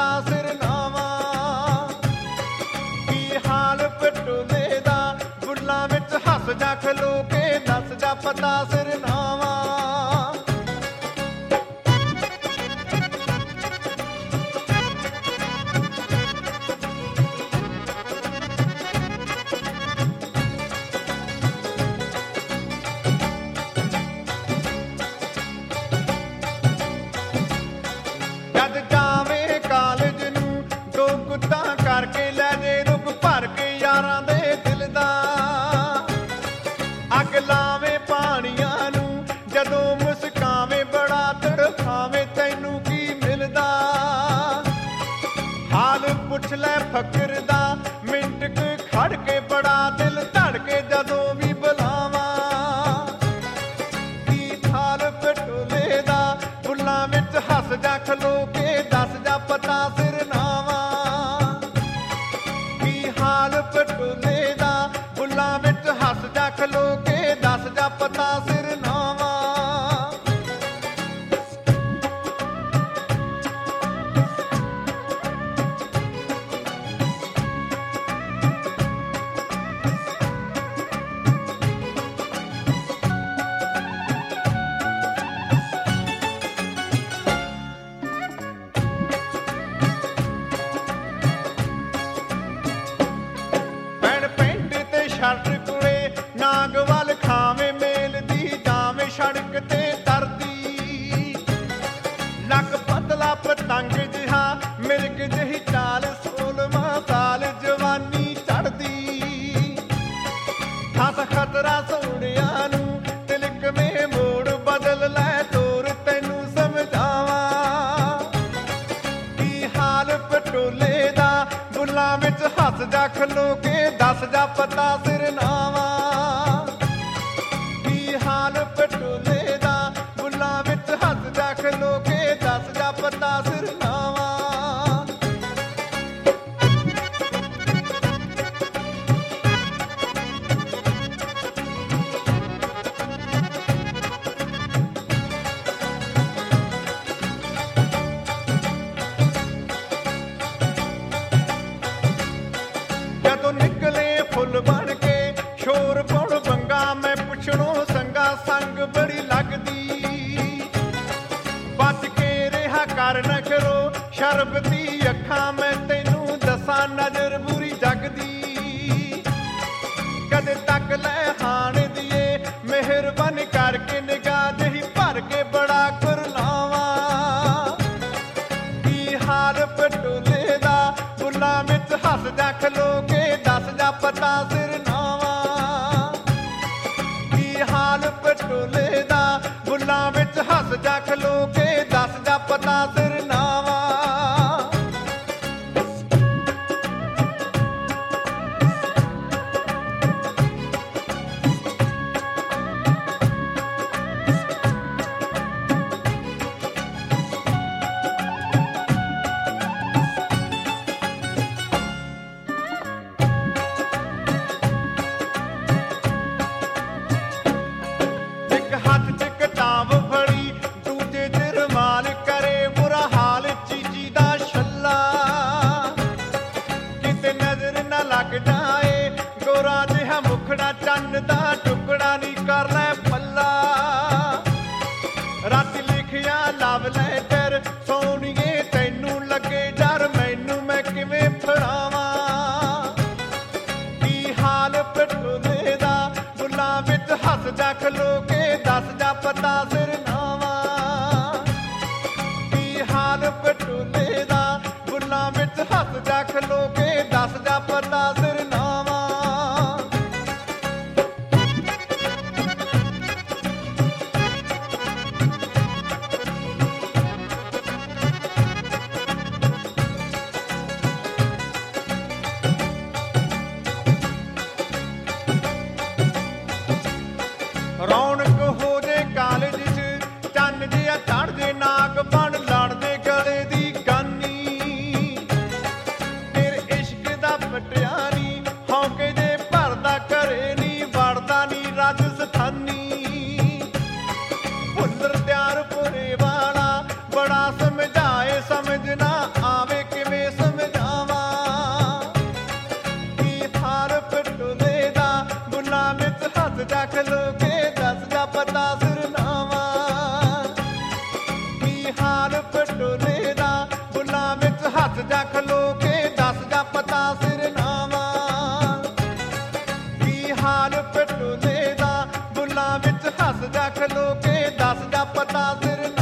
ਪਤਾ ਸਿਰਨਾਵਾ। ਕੀ ਹਾਲ ਪਟੋਲੇ ਦਾ ਬੁੱਲਾਂ ਵਿੱਚ ਹੱਸ ਜਾ ਖਲੋ ਕੇ ਦੱਸ ਜਾ ਪਤਾ ਸਿਰਨਾਵਾ। ਕਰਕੇ ਲੈ ਜੇ ਰੁੱਗ ਭਰ ਕੇ ਯਾਰਾਂ ਦੇ ਦਿਲ ਦਾ। ਅੱਗ ਲਾਵੇਂ ਪਾਣੀਆਂ ਨੂੰ ਜਦੋਂ ਮੁਸਕਾਵੇਂ ਬੜਾ ਤੜਫਾਵੇਂ ਤੈਨੂੰ ਕੀ ਮਿਲਦਾ। ਹਾਲ ਪੁੱਛ ਲੈ ਫਕਰ ਦਾ ਮਿੰਟ ਕੁ ਖੜ ਕੇ ਬੜਾ ਦਿਲ ਧੜਕੇ ਜਦੋਂ ਵੀ ਬੁਲਾਵਾਂ। ਕੀ ਹਾਲ ਪਟੋਲੇ ਦਾ ਬੁੱਲਾਂ ਵਿੱਚ ਹੱਸ ਜਾ ਖਲੋ ਕੇ ਦੱਸ ਜਾ ਪਤਾ ਸਿਰਨਾਵਾ। ਹਾਲ ਪਟੋਲੇ ਦਾ ਬੁੱਲਾਂ ਵਿੱਚ ਹੱਸ ਜਾ ਖਲੋ ਕੇ ਦੱਸ ਜਾ ਪਤਾ ਸਿਰਨਾਵਾ। ਛੱਡ ਕੁੜੇ ਨਾਗ ਵੱਲ ਖਾਵੇਂ ਮੇਲਦੀ ਜਾਵੇਂ ਸੜਕ ਤੇ ਤਰਦੀ। ਲੱਕ ਪਤਲਾ ਪਤੰਗ ਜਿਹਾ ਮਿਰਗ ਜਿਹੀ ਚਾਲ 16ਵਾਂ ਸਾਲ ਜਵਾਨੀ ਚੜਦੀ। ਹੱਸ ਖਤਰਾ ਸੋਹਣਿਆਂ ਨੂੰ ਤਿਲਕਵੇਂ ਮੋੜ ਬਦਲ ਲੈ ਤੋਰ ਤੈਨੂੰ ਸਮਝਾਵਾਂ। ਕੀ ਹਾਲ ਪਟੋਲੇ ਦਾ ਬੁੱਲਾਂ ਵਿੱਚ ਹੱਸ ਜਾ ਖਲੋ ਕੇ ਦੱਸ ਜਾ ਪਤਾ ਸਿਰਨਾਵਾ। ਕੀ ਹਾਲ ਪਟੋਲੇ ਦਾ ਬੁੱਲਾਂ ਵਿੱਚ ਹੱਸ ਜਾ ਖਲੋ ਕੇ ਦੱਸ ਜਾ ਪਤਾ ਸਿਰਨਾਵਾ। ਜਦੋਂ ਨਿਕਲੇ ਫੁੱਲ ਬਣ ਕੇ ਸ਼ੋਰ ਪੁਣ ਬੰਗਾ ਮੈਂ ਪੁੱਛਣੋਂ ਸੰਗਾ ਸੰਗ ਬੜੀ ਲੱਗਦੀ। ਬਚ ਕੇ ਰਿਹਾ ਕਰ ਨਾ ਕਰੋ ਸ਼ਰਬਤੀ ਅੱਖਾਂ ਮੈਂ ਤੈਨੂੰ ਦੱਸਾਂ ਨਜ਼ਰ ਬੁਰੀ ਜਗਦੀ। ਕਦੇ ਤੱਕ ਲੈ ਹਾਣ ਦੀਏ ਮਿਹਰਬਾਨੀ ਕਰਕੇ ਨਿਗਾਹ ਜਿਹੀ ਭਰ ਕੇ ਬੜਾ ਕੁਰਲਾਵਾਂ। ਕੀ ਹਾਲ ਪਟੋਲੇ ਦਾ ਬੁੱਲਾਂ ਵਿੱਚ ਹੱਸ ਜਾ ਖਲੋ ਕੇ ਦੱਸ ਜਾ ਪਤਾ ਸਿਰਨਾਵਾ। ਕੀ ਹਾਲ ਪਟੋਲੇ ਦਾ ਬੁੱਲਾਂ ਵਿੱਚ ਹੱਸ ਜਾ ਖਲੋ ਕੇ ਦੱਸ ਜਾ ਪਤਾ ਸਿਰਨਾਵਾ। ਹੱਥ 'ਚ ਕਿਤਾਬ ਫੜੀ ਦੂਜੇ 'ਚ ਰੁਮਾਲ ਕਰੇ ਬੁਰਾ ਹਾਲ ਚੀਜੀ ਦਾ ਛੱਲਾ। ਕਿਤੇ ਨਜ਼ਰ ਨਾ ਲੱਗ ਜਾਏ ਗੋਰਾ ਜਿਹਾ ਮੁਖੜਾ ਚੰਨ ਦਾ ਟੁਕੜਾ ਨੀ ਕਰ ਲੈ ਪੱਲਾ। ਰਾਤ ਲਿਖਿਆ ਲਵ ਲੈਟਰ ਸੋਹਣੀਏ ਤੈਨੂੰ ਲੱਗੇ ਡਰ ਮੈਨੂੰ ਮੈਂ ਕਿਵੇਂ ਫੜਾਵਾਂ। ਕੀ ਹਾਲ ਪਟੋਲੇ ਦਾ ਬੁੱਲਾਂ ਵਿੱਚ ਹੱਸ ਜਾ ਖਲੋ ਕੇ ਦੱਸ ਜਾ ਪਤਾ ਸਿਰਨਾਵਾ। ਕੀ ਹਾਲ ਪਟੋਲੇ ਦਾ ਬੁੱਲਾਂ ਵਿੱਚ ਹੱਸ ਜਾ ਖਲੋ ਕੇ ਦੱਸ ਜਾ ਪਤਾ ਸਿਰਨਾਵਾ। ਰੌਣਕ ਹੋ ਜੇ ਕਾਲਜ 'ਚ ਚੰਨ ਜਿਹਾ ਚੜ ਜੇ ਨਾਗ ਬਣ ਲੜਦੇ ਗਲੇ ਦੀ ਗਾਨੀ। ਫਿਰ ਇਸ਼ਕ ਦਾ ਪਟਿਆ ਨੀ ਹੌਕੇ ਜੇ ਭਰਦਾ ਘਰੇ ਨੀ ਵੜਦਾ ਨੀ ਰਾਜਸਥਾਨੀ। ਭੁੱਲਰ ਤਿਆਰ ਪੁਰੇ ਵਾਲਾ ਬੜਾ ਸਮਝਾਏ ਸਮਝ ਨਾ ਆਵੇ। ਵਿੱਚ ਹੱਸ ਜਾ ਖਲੋ ਕੇ ਦੱਸ ਜਾ ਪਤਾ ਸਿਰ